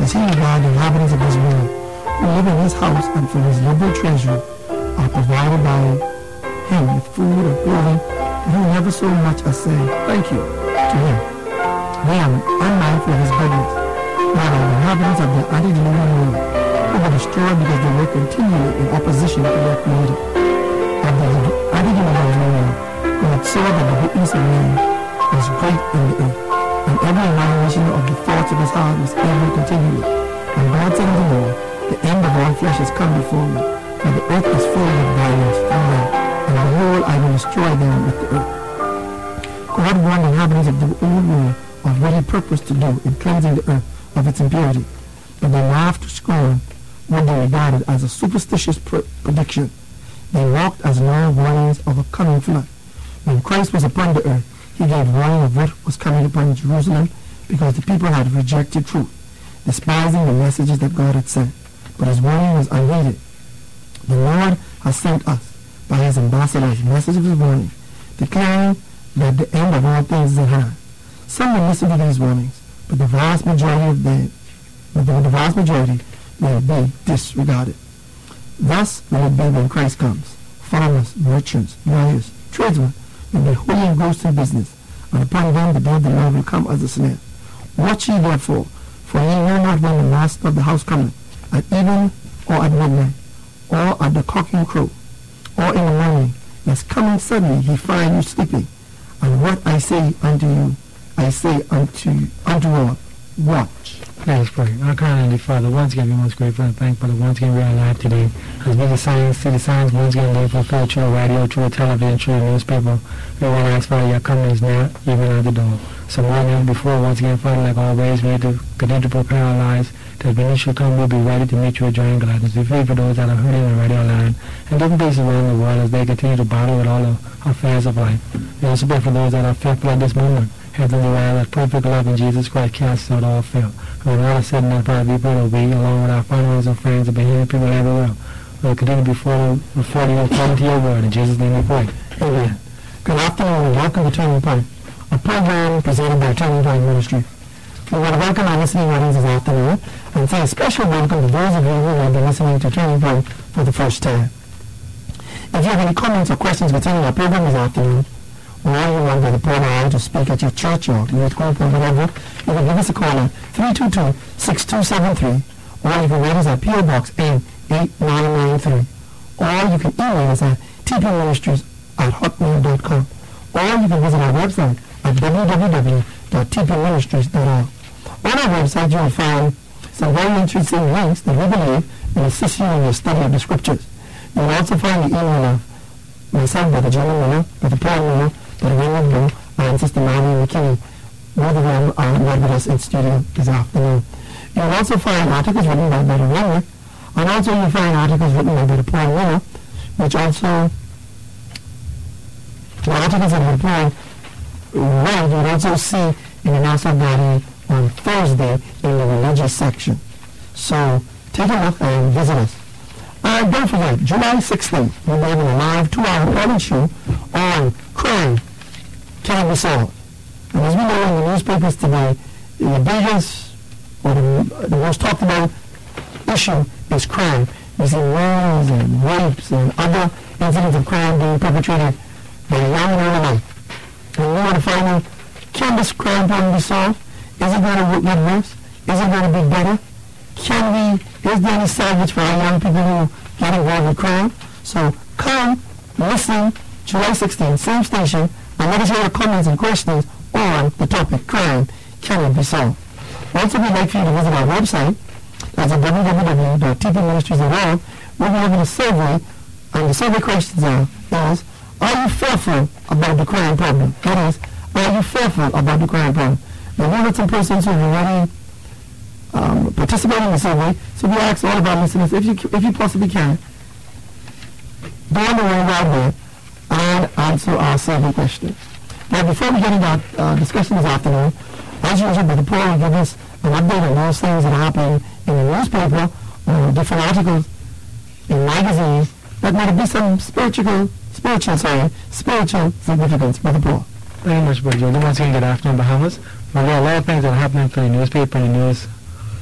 does he regard the inhabitants of this world who live in his house and from his liberal treasury are provided by him with food or clothing, and who never so much as say, thank you, to him? They are unmindful of his goodness. While the inhabitants of the antediluvian world who were destroyed because they were continually in opposition to their Creator. Of the antediluvian world, God saw that the wickedness of man was great in the earth, and every imagination of the thoughts of his heart was evil continually. And God said unto Noah, the end of all flesh has come before me, for the earth is filled with violence from men, and behold, I will destroy them with the earth. God warned the inhabitants of the old world of what he purposed to do in cleansing the earth of its impurity, but they laughed to scorn what they regarded as a superstitious prediction. They walked as no warnings of a coming flood. When Christ was upon the earth, he gave warning of what was coming upon Jerusalem, because the people had rejected truth, despising the messages that God had sent. But his warning was unheeded. The Lord has sent us, by his ambassadors, messages of warning, declaring that the end of all things is at hand. Some will listen to these warnings, but the vast majority will be disregarded. Thus will it be when Christ comes. Farmers, merchants, lawyers, tradesmen will be wholly engrossed in business, and upon them the day of the Lord will come as a snare. Watch ye therefore, for ye know not when the master of the house cometh, at even, or at midnight, or at the cocking crow, or in the morning, lest coming suddenly he find you sleeping. And what I say unto you, I say unto all, watch. Let us pray. Our kind Heavenly Father, once again we are most grateful and thankful that once again we are alive today. As we see the signs once again being fulfilled through the radio, through the television, through the newspaper, we want to ask, Father, your coming is now, even at the door. So more than before, once again, Father, like always, we need to continue to prepare our lives that when you shall come, we'll be ready to meet you with joy and gladness. We pray for those that are hurting on the radio line and different places around the world as they continue to battle with all the affairs of life. We also pray for those that are fearful at this moment. Heavenly Father, that perfect love in Jesus Christ casts out all fear. When all is said and done, Father, we pray that we, along with our followers and friends and behaving people everywhere, will continue before you according to your word. In Jesus' name we pray. Amen. Good afternoon and welcome to Turning Point, a program presented by Turning Point Ministry. We want to welcome our listening audience this afternoon and say a special welcome to those of you who will be listening to Turning Point for the first time. If you have any comments or questions concerning our program this afternoon, or you want the program to speak at your church or youth group or whatever, you can give us a call at 322-6273, or you can write us at P.O. Box N8993, or you can email us at tpministries@hotmail.com, or you can visit our website at www.tpministries.org. On our website, you will find some very interesting links that we believe will assist you in your study of the scriptures. You will also find the email of myself, Brother John Miller, Brother Paul Miller, Brother Raymond Blue, and Sister Marie McKinney. Both of them are not with us in studio this afternoon. You will also find articles written by Brother Raymond, and also you'll find articles written by Brother Paul Miller, which also, the articles that Brother Paul read, you'll also see in the Nassau Body on Thursday in the religious section. So take a look and visit us. Don't forget, July 16th, we'll be having a live 2-hour call-in show on crime can be solved. And as we know in the newspapers today, the biggest or the most talked about issue is crime. We see murders and rapes and other incidents of crime being perpetrated by young and old. And we want to find out, can this crime problem be solved? Is it going to get worse? Is it going to be better? Is there any salvage for our young people who get involved with crime? So come, listen, July 16th, same station, and let us hear your comments and questions on the topic, crime, can it be solved? Also, we'd like for you to visit our website, that's at www.tpministries.org. We'll be having a survey, and the survey questions are you fearful about the crime problem? That is, are you fearful about the crime problem? Now, we had some persons who have already participating in the survey, so we ask all of our listeners, if you possibly can, go on the way right there and answer our survey question. Now, before we get into our discussion this afternoon, as usual, Brother Paul will give us an update on those things that are happening in the newspaper or different articles in magazines that might be some spiritual significance. Brother Paul. Very much, Brother Joe. Once again, good afternoon, Bahamas. Well, there are a lot of things that are happening for the newspaper and the news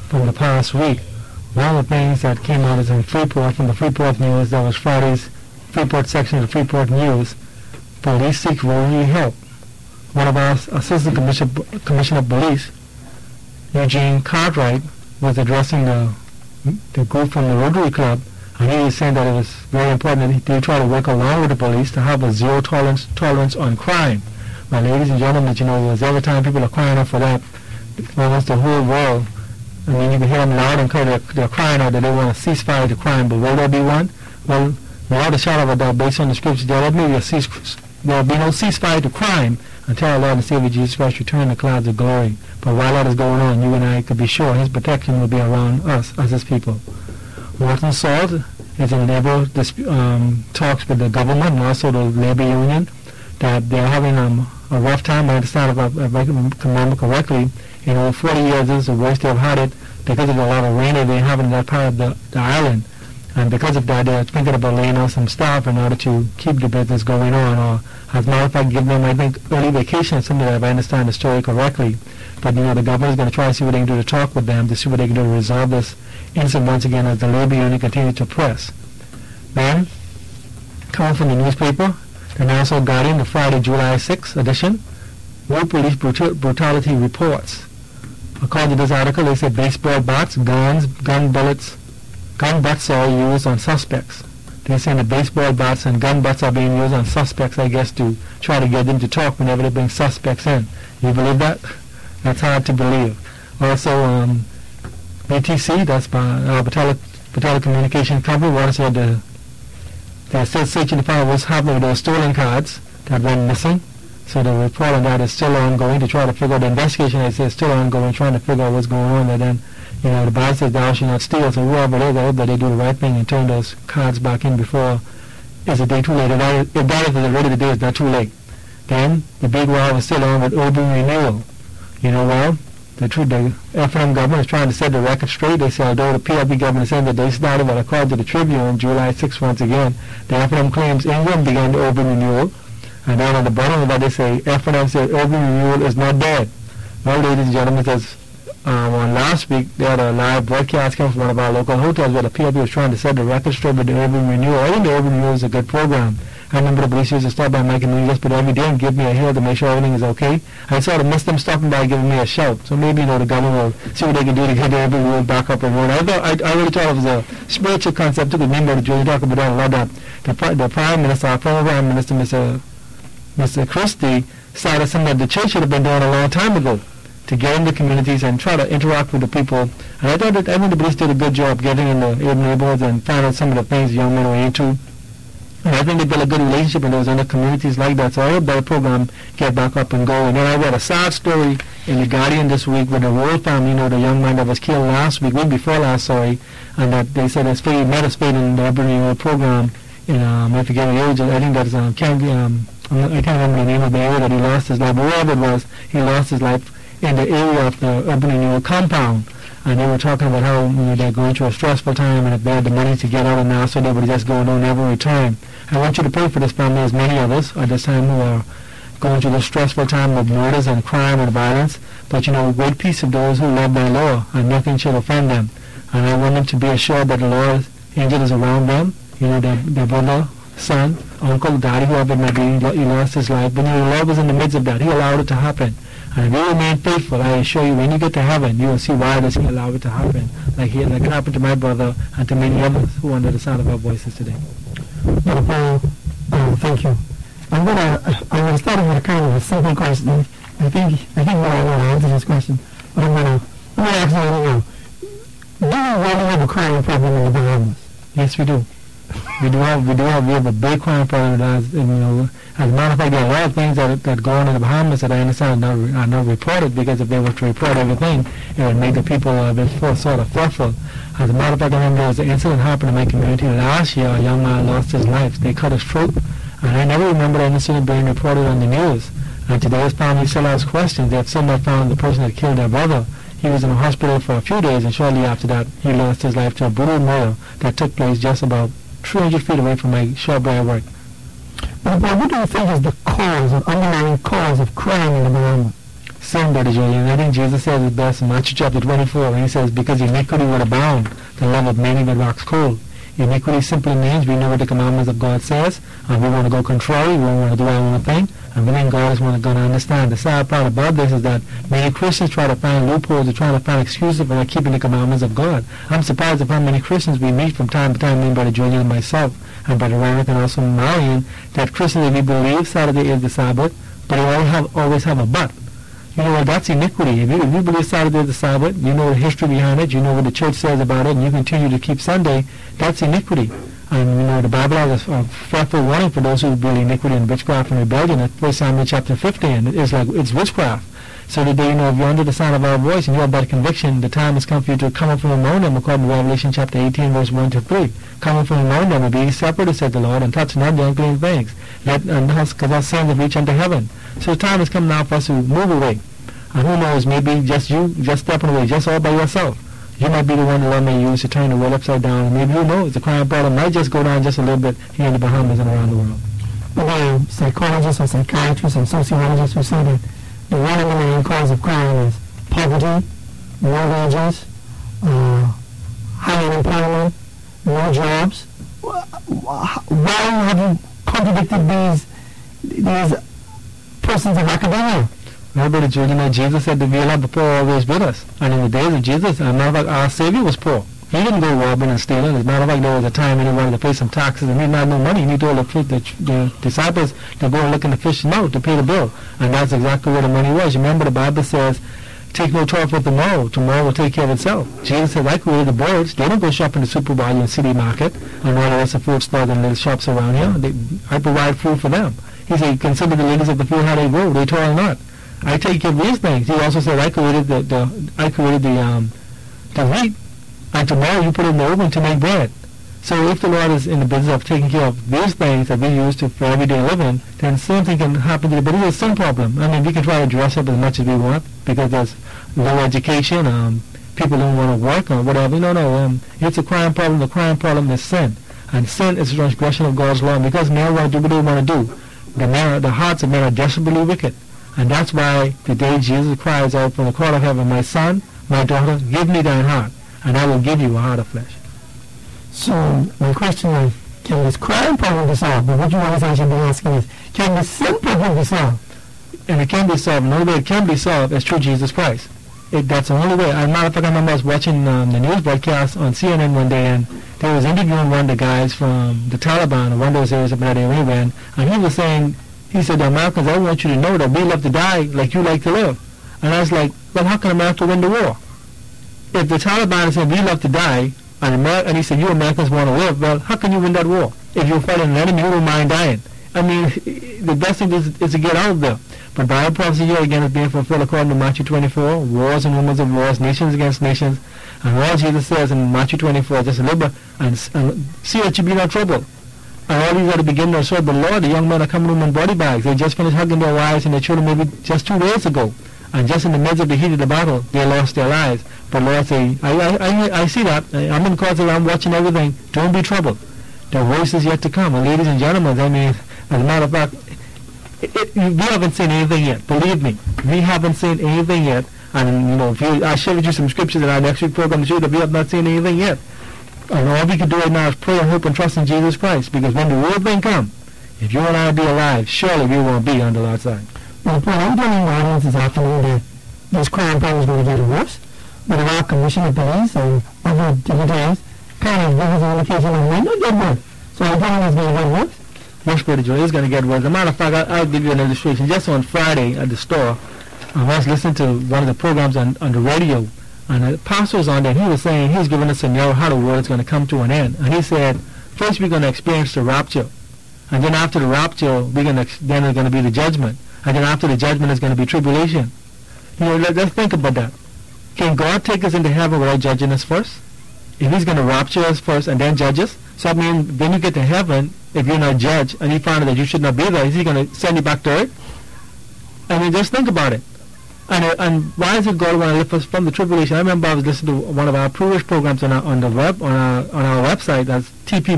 from the past week. One of the things that came out is in Freeport, from the Freeport News, that was Friday's Freeport section of the Freeport News. Police seek Rotary help. One of our Assistant Commissioner of Police, Eugene Cartwright, was addressing the group from the Rotary Club, and he was saying that it was very important that they try to work along with the police to have a zero tolerance on crime. Well, ladies and gentlemen, you know, every time people are crying out for that, almost the whole world, I mean, you can hear them loud and clear, they're crying out that they want a ceasefire to crime, but will there be one? Well, without a shadow of a doubt, based on the scriptures, there will be no ceasefire to crime until our Lord and Savior Jesus Christ return in the clouds of glory. But while that is going on, you and I could be sure His protection will be around us as His people. Walton Salt is in labor talks with the government and also the labor union, that they're having a rough time. I understand, if I can remember correctly, in over 40 years, this is the worst they've had it because of a lot of rain that they have in that part of the island. And because of that, they're thinking about laying off some staff in order to keep the business going on, or as a matter of fact, give them, I think, early vacation, something that, if I understand the story correctly. But, you know, the government is going to try to see what they can do to talk with them, to see what they can do to resolve this incident once again as the labor union continues to press. Then, coming from the newspaper, the Nassau Guardian, the Friday, July 6th edition, War Police Brutality Reports. According to this article, they said baseball bats, guns, gun butts are used on suspects. They're saying that baseball bats and gun butts are being used on suspects, I guess, to try to get them to talk whenever they bring suspects in. You believe that? That's hard to believe. Also, BTC, that's Batella Communication Company, once said they're still searching to find out what's happening with those stolen cards that went missing. So the report on that is still ongoing to try to figure out the investigation. I say it's still ongoing, trying to figure out what's going on there. Then, you know, the Bible says thou shalt not steal. So whoever it is, I hope that they do the right thing and turn those cards back in before it's a day too late. If that is already the day, it's not too late. Then the big row is still on with urban renewal. You know, well, the FNM government is trying to set the record straight. They say although the PLP government said that they started what according to the Tribune, July 6th once again, the FNM claims England began the urban renewal. And then at the bottom of that they say FNM said urban renewal is not dead. Well, ladies and gentlemen, as on last week they had a live broadcast coming from one of our local hotels where the PLP was trying to set the record straight with the urban renewal. I think the urban renewal is a good program. I remember the police used to stop by Mike and me just but every day and give me a hail to make sure everything is okay. I sort of missed them stopping by giving me a shout. So maybe, you know, the government will see what they can do to get the urban renewal back up and running. I really thought it was a spiritual concept to remember the Julie talk about that a lot. That the Prime Minister, our former Prime Minister, Mr. Christie, started something that the church should have been doing a long time ago, to get in the communities and try to interact with the people. And I think the police did a good job getting in the urban neighborhoods and find out some of the things young men were into. And I think they built a good relationship in those other communities like that. So I hope that program get back up and go. And then I read a sad story in the Guardian this week with the Royal family, you know, the young man that was killed week before last, sorry, and that they said his fate, met his fate in the urban renewal program in, I forget the age, I think that's, I can't remember the name of the area that he lost his life, but wherever it was, he lost his life in the area of the urban renewal compound. And they were talking about how, you know, they're going through a stressful time, and if they had the money to get out of now, so they would just go and never return. I want you to pray for this family, as many of us at this time who are going through this stressful time of murders and crime and violence. But, you know, great peace of those who love thy law, and nothing shall offend them. And I want them to be assured that the Lord's angel is around them. You know, their brother, son, uncle, daddy, whoever it may be, he lost his life. But, you know, the Lord was in the midst of that. He allowed it to happen. And if you remain faithful, I assure you, when you get to heaven, you will see why does He allow it to happen, like it happened to my brother and to many others who are under the sound of our voices today. Brother Paul, thank you. I'm gonna start with a kind of a simple question. I think I want to answer this question, but I'm gonna ask you right now. Do you really have a crime problem in the Bahamas? Yes, we do. We have a big crime problem. As a matter of fact, there are a lot of things that go on in the Bahamas that I understand are not reported, because if they were to report everything, it would make the people a bit sort of fearful. As a matter of fact, I remember there was an incident happened in my community last year. A young man lost his life. They cut his throat, and I never remember that incident being reported on the news. And today his family still asks questions. They have someone found the person that killed their brother. He was in a hospital for a few days, and shortly after that, he lost his life to a brutal murder that took place just about 300 feet away from my shop where I work. But what do you think is the underlying cause of crime in the Bahamas? sin, Brother Julian. I think Jesus says it best in Matthew chapter 24, when he says, because iniquity would abound, the love of many would wax cold. Iniquity simply means we know what the commandments of God says, and we want to go contrary, we want to do our own thing, and we think God is going to understand. The sad part about this is that many Christians try to find loopholes, they try to find excuses for not keeping the commandments of God. I'm surprised at how many Christians we meet from time to time, me and Brother Julian and myself, and Brother Ranick and also Marion, that Christians, we believe Saturday is the Sabbath, but they always have a but. You know what, that's iniquity. If you believe Saturday is the Sabbath, you know the history behind it, you know what the church says about it, and you continue to keep Sunday, that's iniquity. And you know, the Bible has a fearful warning for those who believe iniquity and witchcraft and rebellion at 1 Samuel chapter 15. It's witchcraft. So today, you know, if you're under the sound of our voice and you have that conviction, the time has come for you to come up from among them, according to Revelation chapter 18, verse 1 to 3. Come up from among them and be separate, said the Lord, and touch not the unclean things, because our sins have reached unto heaven. So the time has come now for us to move away. And who knows, maybe just you, just stepping away, just all by yourself. You might be the one the Lord may use to turn the world upside down. And maybe who knows, the crime problem might just go down just a little bit here in the Bahamas and around the world. But there are psychologists or psychiatrists and sociologists who say that the one of the main cause of crime is poverty, mortgages, high unemployment, no jobs. Why have you contradicted these persons of academia? No, Brother Julian, Jesus said that we'll have the poor always with us. And in the days of Jesus, as a matter of fact, our Savior was poor. He didn't go robbing and stealing. As a matter of fact, there was a time when he wanted to pay some taxes and he didn't have no money. He told the disciples to go and look in the fish's mouth to pay the bill. And that's exactly where the money was. Remember, the Bible says, take no thought for tomorrow. Tomorrow will take care of itself. Jesus said, I created the birds. They don't go shop in the Super Bowl and City Market and all the rest of food stores and little shops around here. I provide food for them. He said, consider the ladies of the field how they grow. They toil not. I take care of these things. He also said, I created the wheat, and tomorrow you put it in the oven to make bread. So if the Lord is in the business of taking care of these things that we use for everyday living, then same thing can happen to you. But it's a sin problem. I mean, we can try to dress up as much as we want because there's low education, people don't want to work or whatever. No. It's a crime problem. The crime problem is sin. And sin is a transgression of God's law. And because men want to do what they want to do, the hearts of men are desperately wicked. And that's why today Jesus cries out from the court of heaven, my son, my daughter, give me thine heart, and I will give you a heart of flesh. So my question is, can this crime problem be solved? But what you always should be asking is, can the sin problem be solved? And it can be solved. The only way it can be solved is through Jesus Christ. That's the only way. As a matter of fact, I remember I was watching the news broadcast on CNN one day, and they was interviewing one of the guys from the Taliban, or one of those areas up in that area, and he was saying, he said, the Americans, I want you to know that we love to die like you like to live. And I was like, well, how can America win the war? If the Taliban said, we love to die, and he said, you Americans want to live, well, how can you win that war? If you're fighting an enemy, you don't mind dying. I mean, the best thing is to get out of there. But Bible prophecy here again is being fulfilled according to Matthew 24, wars and rumors of wars, nations against nations. And all Jesus says in Matthew 24, just a little bit, and see that you be no trouble. And all these are the beginning of the Lord, the young men are coming home in body bags. They just finished hugging their wives and their children maybe just 2 days ago. And just in the midst of the heat of the battle, they lost their lives. But Lord say, I see that. I'm in cause I'm watching everything. Don't be troubled. The voice is yet to come. And ladies and gentlemen, I mean, as a matter of fact, we haven't seen anything yet. Believe me, we haven't seen anything yet. And, you know, I shared with you some scriptures in our next week program to show that we have not seen anything yet. And all we can do right now is pray and hope and trust in Jesus Christ. Because when the real thing comes, if you and I be alive, surely we won't be on the Lord's side. Well, Paul, I'm telling the audience this afternoon that this crime problem is going to get worse. But our Commission of Police and other dignitaries kind of give us an indication that it might not get worse. So I'm telling you it's going to get worse. Yes, Brother Joe, it's going to get worse. As a matter of fact, I'll give you an illustration. Just on Friday at the store, I was listening to one of the programs on the radio. And the pastor was on there, and he was saying, he was giving us a scenario how the world is going to come to an end. And he said, first we're going to experience the rapture. And then after the rapture, then there's going to be the judgment. And then after the judgment, there's going to be tribulation. You know, let's think about that. Can God take us into heaven without judging us first? If he's going to rapture us first and then judge us? So I mean, when you get to heaven, if you're not judged, and he found out that you should not be there, is he going to send you back to earth? I mean, just think about it. And why is it God want to lift us from the tribulation? I remember I was listening to one of our previous programs on our website, that's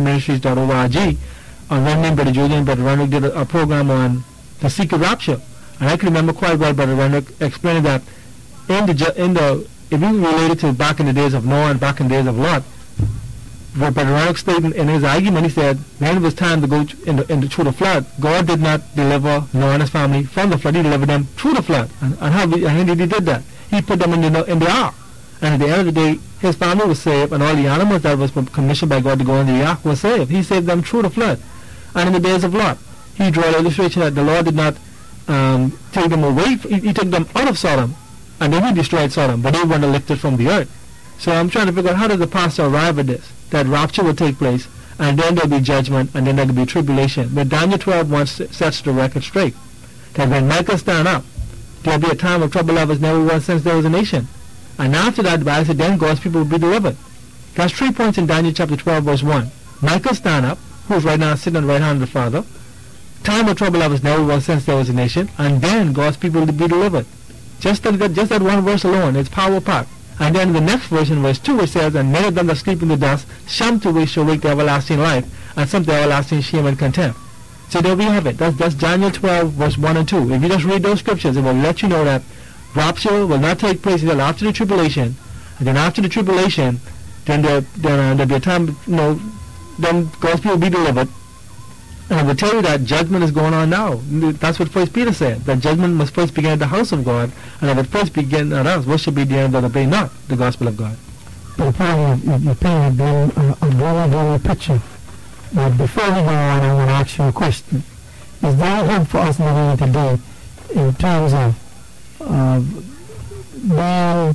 tpministries.org, on one name, Brother Julian, Brother Ranick did a program on the secret rapture. And I can remember quite well Brother Renwick explaining that if you relate it to back in the days of Noah and back in the days of Lot, Brother Renwick stated in his argument, he said, when it was time to go through the flood, God did not deliver Noah and his family from the flood. He delivered them through the flood. And how did he did that? He put them in the ark. And at the end of the day, his family was saved, and all the animals that was commissioned by God to go in the ark were saved. He saved them through the flood. And in the days of Lot, he drew an illustration that the Lord did not take them away. He took them out of Sodom, and then he destroyed Sodom, but they weren't lifted from the earth. So I'm trying to figure out, how does the pastor arrive at this? That rapture will take place, and then there'll be judgment, and then there'll be tribulation. But Daniel 12 sets the record straight. That when Michael stand up, there'll be a time of trouble as never was since there was a nation. And after that, the Bible said, then God's people will be delivered. That's 3 points in Daniel chapter 12, verse 1. Michael stand up, who's right now sitting on the right hand of the Father. Time of trouble as never was since there was a nation, and then God's people will be delivered. Just that one verse alone, it's power packed. And then the next verse, in verse 2, it says, and many of them that sleep in the dust, some to which shall wake the everlasting life, and some to everlasting shame and contempt. So there we have it. That's Daniel 12, verse 1 and 2. If you just read those scriptures, it will let you know that rapture will not take place until after the tribulation. And then after the tribulation, then there'll be a time, then God's people will be delivered. And I will tell you that judgment is going on now. That's what First Peter said, that judgment must first begin at the house of God, and it would first begin at us. What should be the end that obey not the gospel of God? But Paul, you painted a glowing picture. But before we go on, I want to ask you a question. Is there hope for us living today in terms of being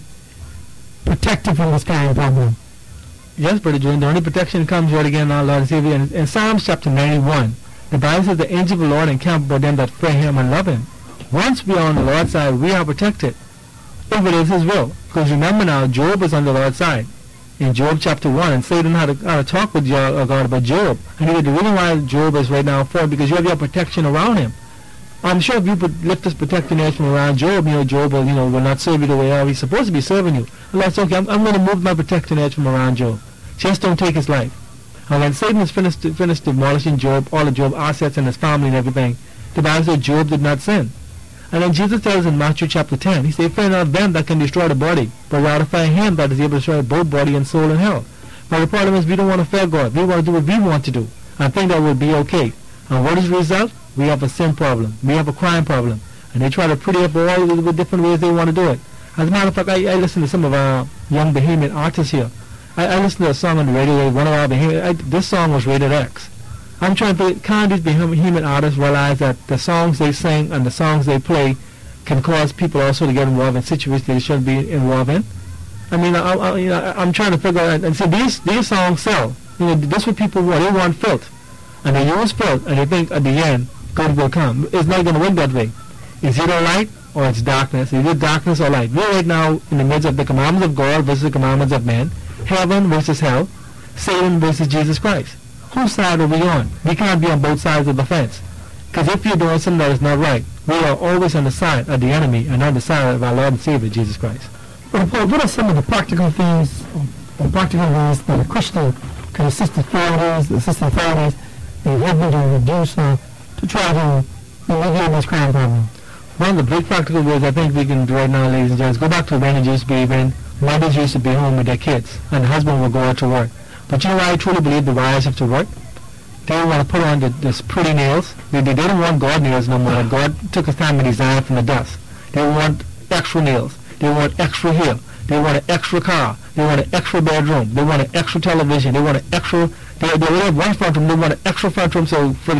protected from this kind of problem? Yes, Brother Julian, the only protection comes right again, our Lord and Savior. In Psalms chapter 91, the Bible says the angel of the Lord encamp about them that fear him and love him. Once we are on the Lord's side, we are protected, if it is his will. Because remember now, Job is on the Lord's side. In Job chapter 1, and Satan had to talk with God about Job. And he said the reason why Job is right now for, because you have your protection around him. I'm sure if you lift this protecting edge from around Job, Job will not serve you the way he's supposed to be serving you. The Lord said, okay, I'm going to move my protecting edge from around Job. Just don't take his life. And when Satan is finished demolishing Job, all of Job's assets and his family and everything, the Bible says Job did not sin. And then Jesus tells in Matthew chapter 10, he said, fear not them that can destroy the body, but rather fear him that is able to destroy both body and soul in hell. But the problem is we don't want to fear God. We want to do what we want to do and think that will be okay. And what is the result? We have a sin problem. We have a crime problem. And they try to pretty up all the different ways they want to do it. As a matter of fact, I listen to some of our young Bahamian artists here. I listened to a song on the radio, one of our Bahamian, this song was rated X. I'm trying to think, can't these Bahamian artists realize that the songs they sing and the songs they play can cause people also to get involved in situations they shouldn't be involved in? I mean, I'm trying to figure out, and see, these songs sell. This is what people want. They want filth. And they use filth, and they think at the end, God will come. It's not going to work that way. It's either light or it's darkness. It's either darkness or light. We're right now in the midst of the commandments of God versus the commandments of men. Heaven versus hell. Satan versus Jesus Christ. Whose side are we on? We can't be on both sides of the fence. Because if you're doing something that is not right, we are always on the side of the enemy and on the side of our Lord and Savior, Jesus Christ. Well, Paul, what are some of the practical things or practical ways that a Christian can assist authorities in helping to reduce to try to alleviate this crime problem? One of the big practical ways I think we can do right now, ladies and gentlemen, go back to when it used to be when mothers used to be home with their kids and the husband would go out to work. But you know why I truly believe the wives have to work? They don't want to put on this pretty nails. They don't want God nails no more. God took his time and designed from the dust. They want extra nails. They want extra hair. They want an extra car. They want an extra bedroom. They want an extra television. They want an extra. They only have one front room. They want an extra front room. So for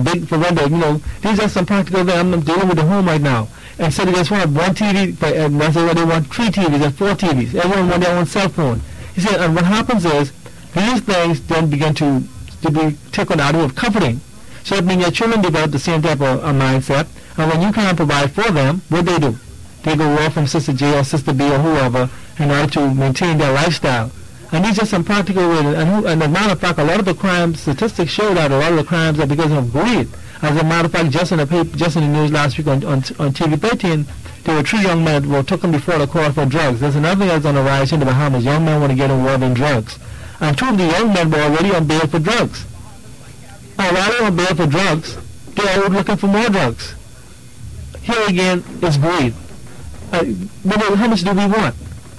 window, these are some practical things. I'm dealing with the home right now. And so they just want one TV, and that's why they want 3 TVs and 4 TVs. Everyone want their own cell phone. He said, and what happens is these things then begin to be taken out of comforting. So it means your children develop the same type of mindset, and when you can't provide for them, what do? They go off from Sister J or Sister B or whoever in order to maintain their lifestyle. And these are some practical ways. And as a matter of fact, a lot of the crime statistics show that a lot of the crimes are because of greed. As a matter of fact, just in the news last week on TV 13, there were 3 young men who were taken before the court for drugs. There's another thing that's on the rise in the Bahamas. Young men want to get involved in drugs. And 2 of the young men were already on bail for drugs. And while they were on bail for drugs, they are looking for more drugs. here again, it's greed. How much do we want?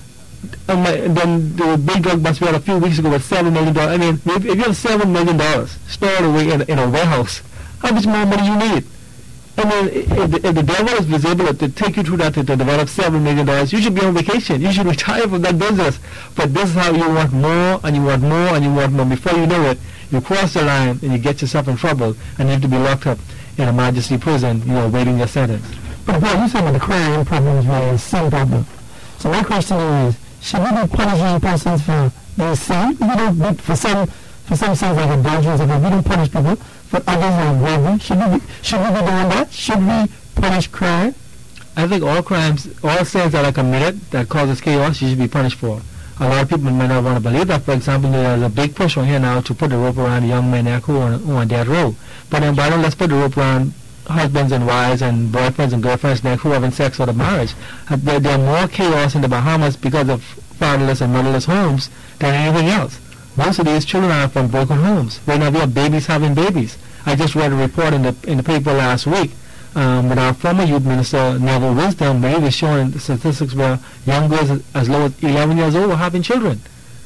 Then the big drug bust we had a few weeks ago with $7 million. I mean, if you have $7 million stored away in a warehouse, how much more money you need? I mean, if the devil is able to take you through that to develop $7 million, you should be on vacation. You should retire from that business. But this is how you want more, and you want more, and you want more. Before you know it, you cross the line, and you get yourself in trouble, and you have to be locked up in a Majesty prison, waiting your sentence. But boy, you said that the crime problem is really a sin problem. So my question is, should we be punishing persons for their sin? For some sins like adultery, we don't punish people. For others like robbery, should we be doing that? Should we punish crime? I think all crimes, all sins that are committed that causes chaos, you should be punished for. A lot of people may not want to believe that. For example, there's a big push on here now to put the rope around the young men who are on death row. But then why don't let's put the rope around husbands and wives and boyfriends and girlfriends who are having sex out of marriage? There are more chaos in the Bahamas because of fatherless and motherless homes than anything else. Most of these children are from broken homes. Right now, we have babies having babies. I just read a report in the paper last week with our former youth minister, Neville Wisdom, where he was showing the statistics where young girls as low as 11 years old were having children.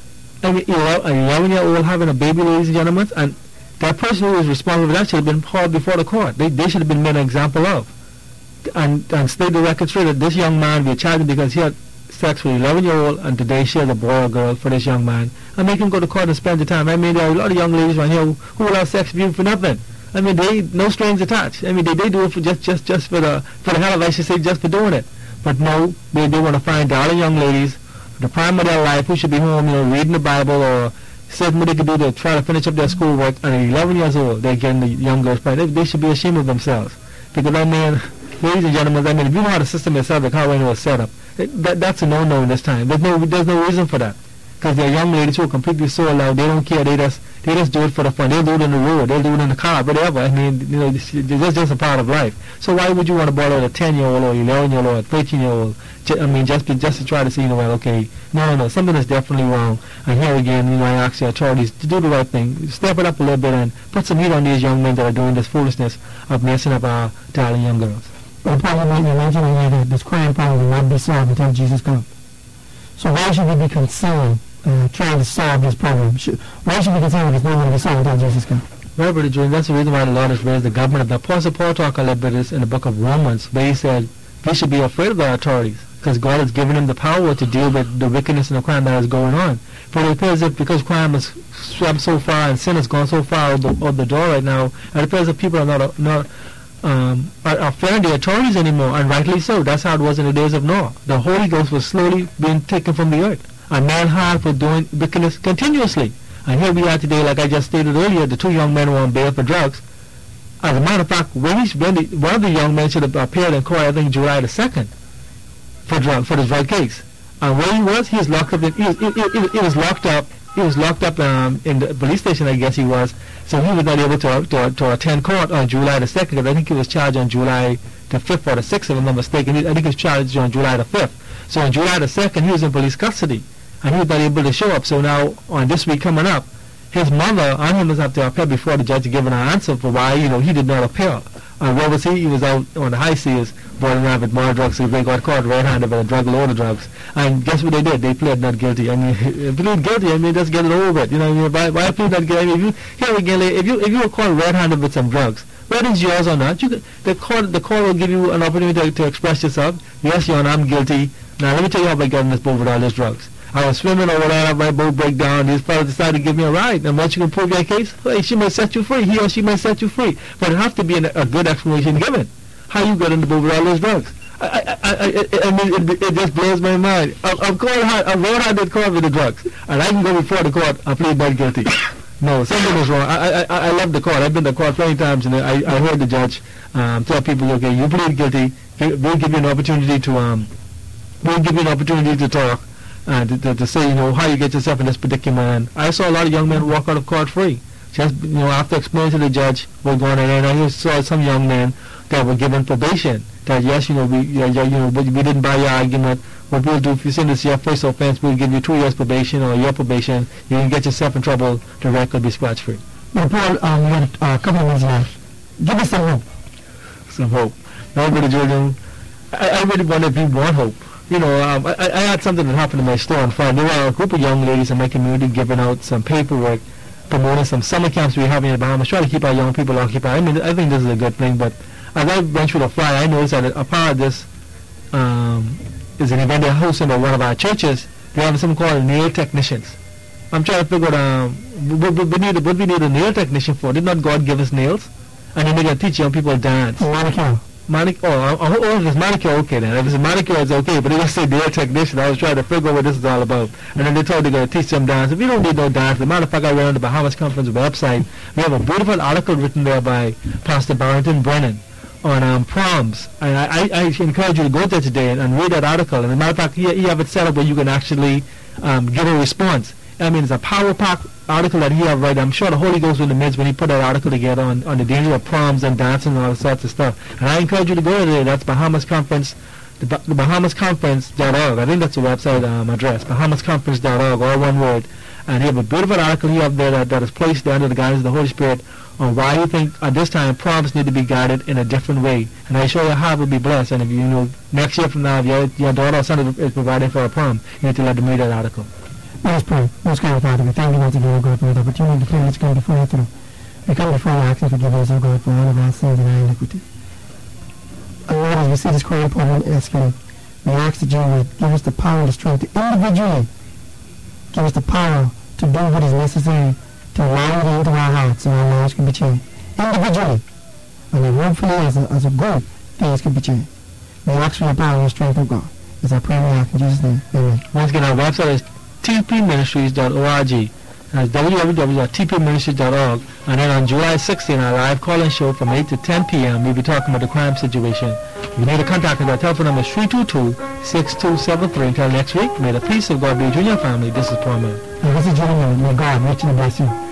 I mean, an 11-year-old having a baby, ladies and gentlemen, and that person who was responsible for that should have been called before the court. They should have been made an example of. And state the record straight that this young man, we charged him because he had sex with an 11-year-old, and today she has a boy or girl for this young man, and make him go to court and spend the time. I mean, there are a lot of young ladies right here who will have sex with you for nothing. I mean, no strings attached. I mean, they do it for just for the hell of it, I should say, just for doing it. But no, they want to find darling young ladies, the prime of their life, who should be home, reading the Bible or something they could do to try to finish up their schoolwork, and at 11 years old, they're getting the young girls pregnant. They should be ashamed of themselves. Because, I mean, ladies and gentlemen, I mean, if you know how the system is set up, how it was set up, that's a no-no in this time. There's no reason for that. Because they're young ladies who are completely sold out. They don't care. They just do it for the fun. They'll do it in the road. They'll do it in the car, whatever. I mean, that's just a part of life. So why would you want to bother a 10-year-old or 11-year-old or a 13-year-old? I mean, just to try to say, okay, no, something is definitely wrong. And here again, I ask the authorities to do the right thing, step it up a little bit, and put some heat on these young men that are doing this foolishness of messing up our darling young girls. But Parliament, you mentioned here that this crime problem will not be solved until Jesus comes. So why should we be concerned trying to solve this problem? Why should we be concerned if it's not going to be solved until Jesus comes? Well, Brother Julian, that's the reason why the Lord has raised the government. The Apostle Paul talked a little bit this in the book of Romans, where he said we should be afraid of the authorities because God has given him the power to deal with the wickedness and the crime that is going on. But it appears that because crime has swept so far and sin has gone so far out the door right now, it appears that people are not fearing the authorities anymore, and rightly so. That's how it was in the days of Noah. The Holy Ghost was slowly being taken from the earth. And mankind for doing wickedness continuously. And here we are today, like I just stated earlier, the two young men were on bail for drugs. As a matter of fact, one of the young men should have appeared in court, I think July the 2nd, for the drug case. And where he was locked up. He was locked up in the police station, I guess he was. So he was not able to attend court on July the 2nd, because I think he was charged on July the 5th or the 6th, if I'm not mistaken. I think he was charged on July the 5th. So on July the 2nd, he was in police custody, and he was not able to show up. So now, on this week coming up, his mother and him must have to appear before the judge to give an answer for why, he did not appear. And where was he? He was out on the high seas, boiling around with more drugs, so they got caught red-handed with a load of drugs. And guess what they did? They pled not guilty. I mean, plead guilty, just get it over with. Why plead not guilty? I mean, if you were caught red-handed with some drugs, whether it's yours or not, the court will give you an opportunity to express yourself. Yes, Your Honor, I'm guilty. Now, let me tell you how I got in this boat with all these drugs. I was swimming over there, my boat broke down, these fellows decided to give me a ride. And once you can prove your case, hey, she might set you free. He or she might set you free. But it has to be a good explanation given. How you got in the boat with all those drugs? I mean, it just blows my mind. I'm red-handed caught with the drugs. And I can go before the court and plead not guilty. No, something is wrong. I love the court. I've been to court plenty times, and I heard the judge tell people, okay, you plead guilty. We'll give you an opportunity to talk. To say, how you get yourself in this predicament. I saw a lot of young men walk out of court free. Just, after explaining to the judge what's going on, and I saw some young men that were given probation. That yes, we didn't buy your argument. What we'll do, if you send us your first offense, we'll give you 2 years probation or your probation. You can get yourself in trouble. The record will be scratch free. Now, Paul, we got a couple of minutes left. Give us some hope. Some hope. Nobody children. I really wonder if you want hope. You know, I had something that happened in my store on Friday. There were a group of young ladies in my community giving out some paperwork, promoting some summer camps we were having in the Bahamas, trying to keep our young people occupied. I mean, I think this is a good thing, but as I went through the flyer, I noticed that a part of this is an event they're hosting at one of our churches. They have something called nail technicians. I'm trying to figure out what we need a nail technician for. Did not God give us nails? And then they're going to teach young people to dance. Manicure. If it's manicure, okay then. If it's manicure, it's okay. But they just say nail technician. I was trying to figure out what this is all about. And then they told they're going to teach them dance. If you don't need no dance, as a matter of fact, I went on the Bahamas Conference website. We have a beautiful article written there by Pastor Barrington Brennan on proms. And I encourage you to go there today and read that article. And as a matter of fact, he have it set up where you can actually get a response. I mean, it's a power-packed article that he have read. I'm sure the Holy Ghost was in the midst when he put that article together on the danger of proms and dancing and all sorts of stuff. And I encourage you to go there. That's Bahamas Conference, the BahamasConference.org. I think that's the website address, BahamasConference.org, all one word. And you have a beautiful article you have there that is placed there under the guidance of the Holy Spirit on why you think at this time proms need to be guided in a different way. And I assure your heart will be blessed. And if you know next year from now, if your daughter or son is providing for a prom, you need to let them read that article. Let us pray. Most kind of Father, we thank you once again, O God, for the opportunity to pray this God before you through. We come before you asking forgiveness, O God, for all of our sins and our iniquity. And Lord, as we see this crying upon and asking, we ask that you would give us the power and the strength to individually give us the power to do what is necessary to allow it into our hearts so our lives can be changed. Individually. And then hopefully as a group, things can be changed. We ask for your power and your strength, O God. As I pray and ask in Jesus' name. Amen. Once again, our website is tpministries.org. That's www.tpministries.org. And then on July 16, our live call-in show from 8 to 10 p.m., we'll be talking about the crime situation. If you need to contact us, our telephone number is 322-6273. Until next week, may the peace of God be with you and your family. This is Paul Mann. And this is Junior. May God richly bless you.